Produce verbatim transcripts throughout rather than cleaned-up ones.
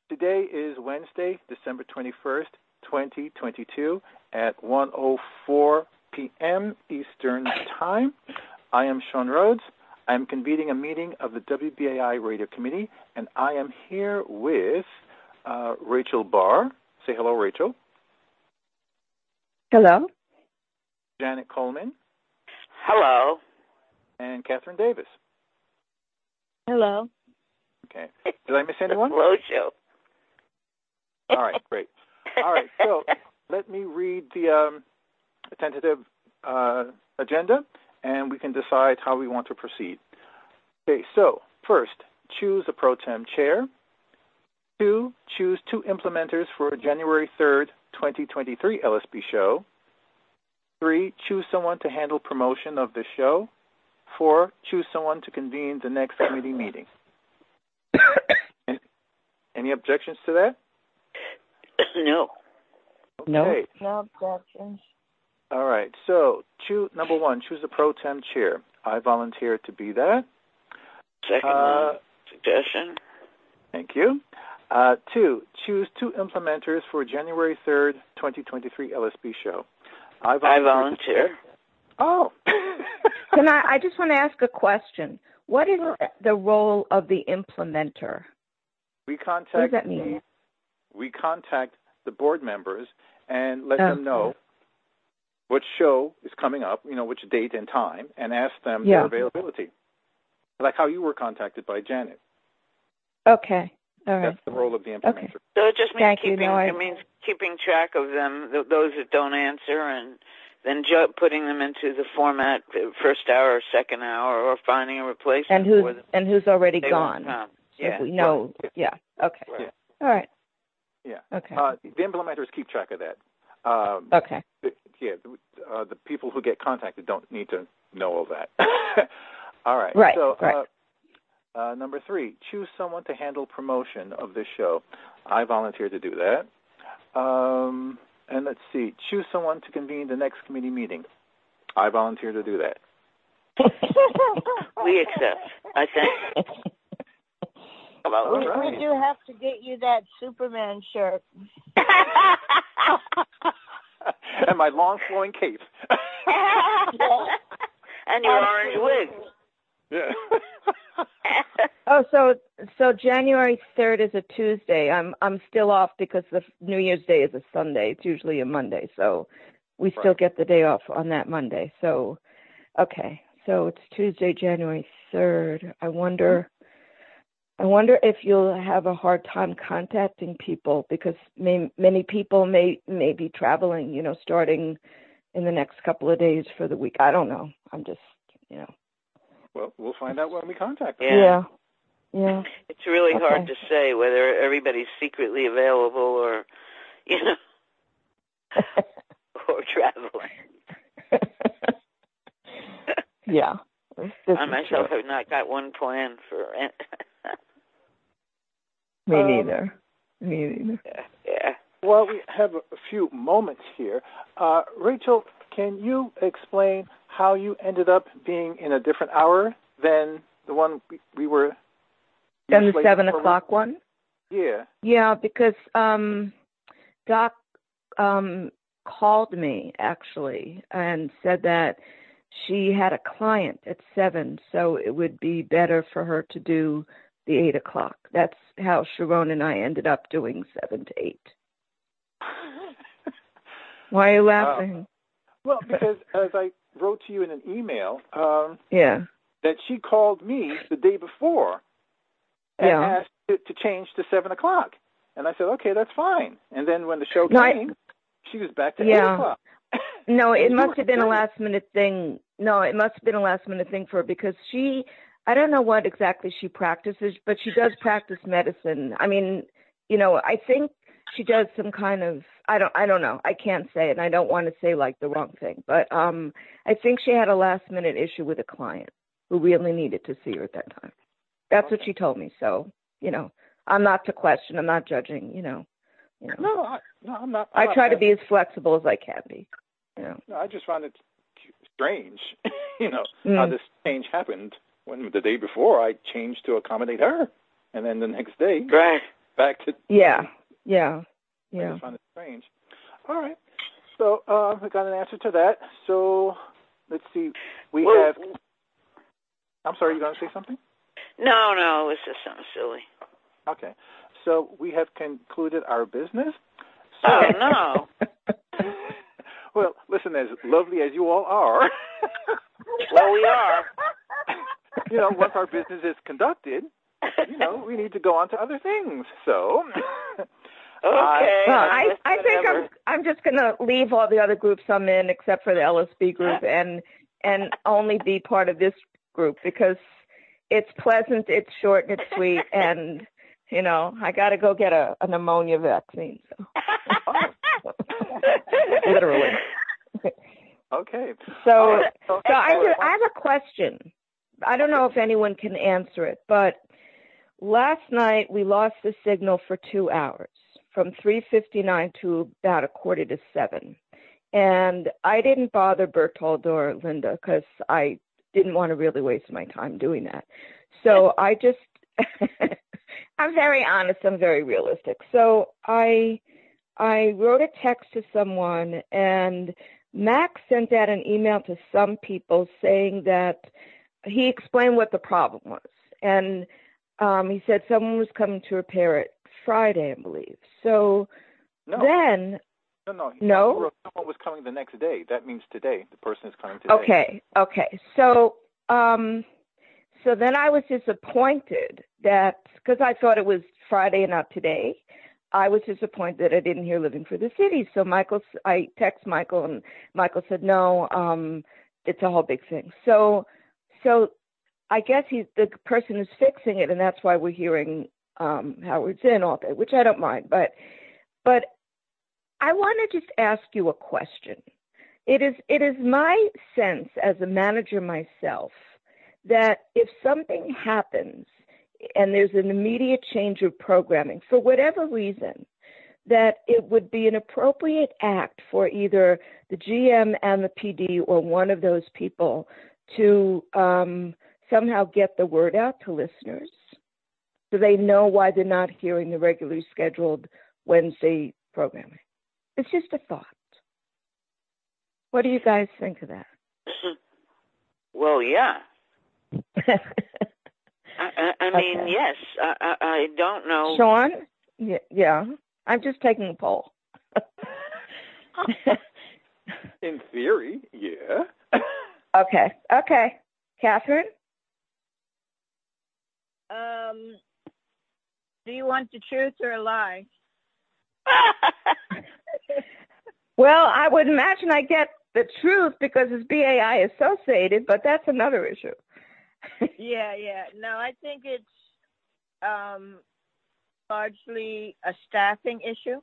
Today is Wednesday, December twenty-first, twenty twenty-two, at one oh four p.m. Eastern Time. I am Sean Rhodes. I am convening a meeting of the W B A I Radio Committee, and I am here with uh, Rachel Barr. Say hello, Rachel. Hello. Janet Coleman. Hello. And Catherine Davis. Hello. Okay. Did I miss anyone? Hello, show. All right, great. All right, so let me read the um, tentative uh, agenda, and we can decide how we want to proceed. Okay, so first, choose a pro tem chair. Two, choose two implementers for January third, twenty twenty-three L S B show. Three, choose someone to handle promotion of the show. Four, choose someone to convene the next committee meeting. any, any objections to that? No. Okay. No. No objections. All right. So, choose, number one, choose a pro tem chair. I volunteer to be that. Second uh, suggestion. Thank you. Uh, two, choose two implementers for January third, twenty twenty-three L S B show. I volunteer. I volunteer. Oh. Can I, I just want to ask a question. What is the role of the implementer? We contact What does that mean? The, we contact the board members and let oh. them know what show is coming up, you know, which date and time, and ask them yeah. their availability. Like how you were contacted by Janet. Okay. All right. That's the role of the implementer. Okay. So it just means Thank keeping you. No, I... it means keeping track of them, th- those that don't answer, and then ju- putting them into the format, first hour or second hour, or finding a replacement. And who's for them. and who's already They gone? Yeah. So we know. Right. Yeah. Okay. Right. All right. Yeah. Okay. Uh, the implementers keep track of that. Um, okay. The, yeah. The, uh, the people who get contacted don't need to know all that. All right. Right. So, right. Uh, uh, number three, choose someone to handle promotion of this show. I volunteer to do that. Um, and let's see, choose someone to convene the next committee meeting. I volunteer to do that. We accept. I think. Well, we, right. we do have to get you that Superman shirt. And my long flowing cape. Yeah. And your orange wig. Yeah. Oh, so so January third is a Tuesday. I'm I'm still off because the New Year's Day is a Sunday. It's usually a Monday, so we still right. get the day off on that Monday. So, okay, so it's Tuesday, January third. I wonder, I wonder if you'll have a hard time contacting people because may, many people may may be traveling. You know, starting in the next couple of days for the week. I don't know. I'm just, you know. Well, we'll find out when we contact them. Yeah. Yeah. Yeah. It's really okay. hard to say whether everybody's secretly available or, you know, or traveling. Yeah. This I myself true. have not got one plan for it. Me Um, neither. Me neither. Yeah. yeah. Well, we have a few moments here. Uh, Rachel, can you explain how you ended up being in a different hour than the one we, we were? Then the slated seven for? o'clock one? Yeah. Yeah, because um, Doc um, called me, actually, and said that she had a client at seven, so it would be better for her to do the eight o'clock. That's how Sharon and I ended up doing seven to eight. Why are you laughing? Uh, well, because as I wrote to you in an email, um, yeah, that she called me the day before and yeah. asked to, to change to seven o'clock. And I said, okay, that's fine. And then when the show no, came, I, she was back to yeah. eight o'clock. No, it you must were have been a concerned. last minute thing. No, it must have been a last minute thing for her because she, I don't know what exactly she practices, but she does practice medicine. I mean, you know, I think she does some kind of, I don't, I don't know. I can't say it, and I don't want to say like the wrong thing, but um, I think she had a last minute issue with a client who really needed to see her at that time. That's Okay. what she told me. So, you know, I'm not to question. I'm not judging. You know, you know. No, I, no, I'm not. I'm I not try to bad. be as flexible as I can be. You know. No, I just found it strange, you know, Mm. how this change happened when the day before I changed to accommodate her, and then the next day, Right. back to yeah, yeah, I yeah. just find it strange. All right. So uh, we got an answer to that. So let's see. We Well, have. I'm sorry. You going to say something? No, no, it was just something silly. Okay. So we have concluded our business. So, Oh no. Well, listen, as lovely as you all are, Well, we are. you know, once our business is conducted, you know, we need to go on to other things. So, Okay. Well, I, uh, I think I'm whatever. I'm just gonna leave all the other groups I'm in except for the L S B group and and only be part of this group because it's pleasant, it's short, and it's sweet, and you know I got to go get a, a pneumonia vaccine. So. Literally. okay. So, So, so I, do, I have a question. I don't know if anyone can answer it, but last night we lost the signal for two hours, from three fifty-nine to about a quarter to seven. And I didn't bother Bertold or Linda because I didn't want to really waste my time doing that. So I just, I'm very honest, I'm very realistic. So I, I wrote a text to someone, and Max sent out an email to some people saying that he explained what the problem was. And um, he said someone was coming to repair it Friday, I believe. So no, then... no, no. No? Someone was coming the next day. That means today. The person is coming today. Okay, okay. So, um, so then I was disappointed that, because I thought it was Friday and not today, I was disappointed that I didn't hear Living for the City. So Michael, I text Michael, and Michael said, no, um, it's a whole big thing. So, so I guess he's the person who's fixing it, and that's why we're hearing um, Howard Zinn all day, which I don't mind. But, but I want to just ask you a question. It is, it is my sense as a manager myself that if something happens and there's an immediate change of programming, for whatever reason, that it would be an appropriate act for either the G M and the P D or one of those people to um, somehow get the word out to listeners so they know why they're not hearing the regularly scheduled Wednesday programming. It's just a thought. What do you guys think of that? Well, yeah. I, I mean, Okay. yes. I, I, I don't know. Sean? Yeah, yeah. I'm just taking a poll. In theory, yeah. Okay. Okay. Catherine? Um, do you want the truth or a lie? Well, I would imagine I get the truth because it's B A I associated, but that's another issue. Yeah, yeah. No, I think it's um, largely a staffing issue.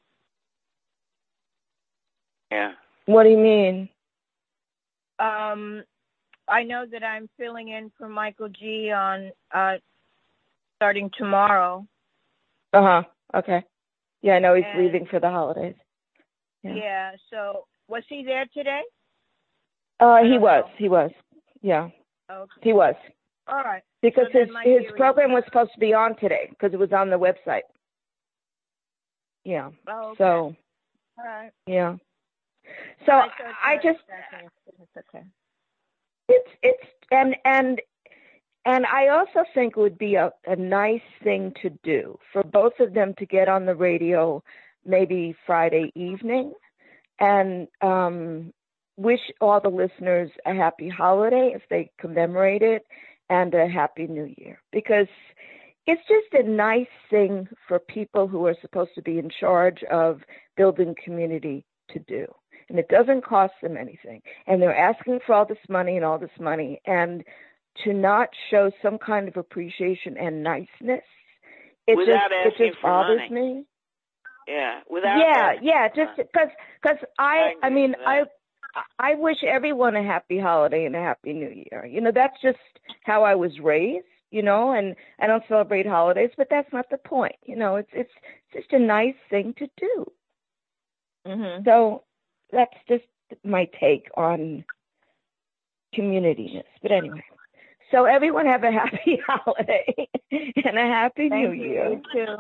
Yeah. What do you mean? Um, I know that I'm filling in for Michael G on uh, starting tomorrow. Uh-huh. Okay. Yeah, I know he's And- leaving for the holidays. Yeah. Yeah. So was he there today? Uh, he don't was. know. He was. Yeah, Okay. he was. All right. Because So his then my his theory- program was supposed to be on today because it was on the website. Yeah. Oh, okay. So, All right. yeah. So I thought I that- just that's okay. it's it's and and and I also think it would be a, a nice thing to do for both of them to get on the radio maybe Friday evening and um, wish all the listeners a happy holiday if they commemorate it and a happy new year, because it's just a nice thing for people who are supposed to be in charge of building community to do. And it doesn't cost them anything. And they're asking for all this money and all this money. And to not show some kind of appreciation and niceness, it Without just, it asking just for bothers money. me. Yeah. Without. Yeah, asking yeah, for just money. because because I, I I agree mean, with I, that. I wish everyone a happy holiday and a happy new year. You know, that's just how I was raised, you know, and I don't celebrate holidays, but that's not the point. You know, it's, it's just a nice thing to do. Mm-hmm. So that's just my take on communityness. But anyway, so everyone have a happy holiday and a happy Thank new you. year. You too.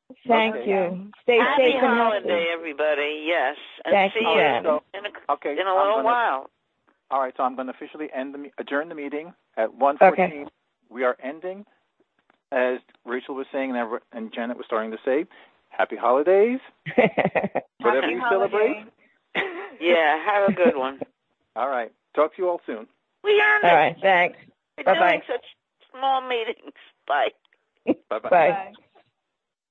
Thank Okay. you. Stay Happy safe and holiday, healthy. everybody. Yes. And Thank see you, you Jen. So, in a, okay, in a I'm little gonna- while. All right, so I'm going to officially end the me- adjourn the meeting at one fourteen. Okay. We are ending, as Rachel was saying and, ever- and Janet was starting to say, happy holidays, whatever Happy you holiday. celebrate. Yeah, have a good one. All right, talk to you all soon. We earned All it. right. Thanks. We're Bye-bye. doing such small meetings. Bye. Bye-bye. Bye. Bye.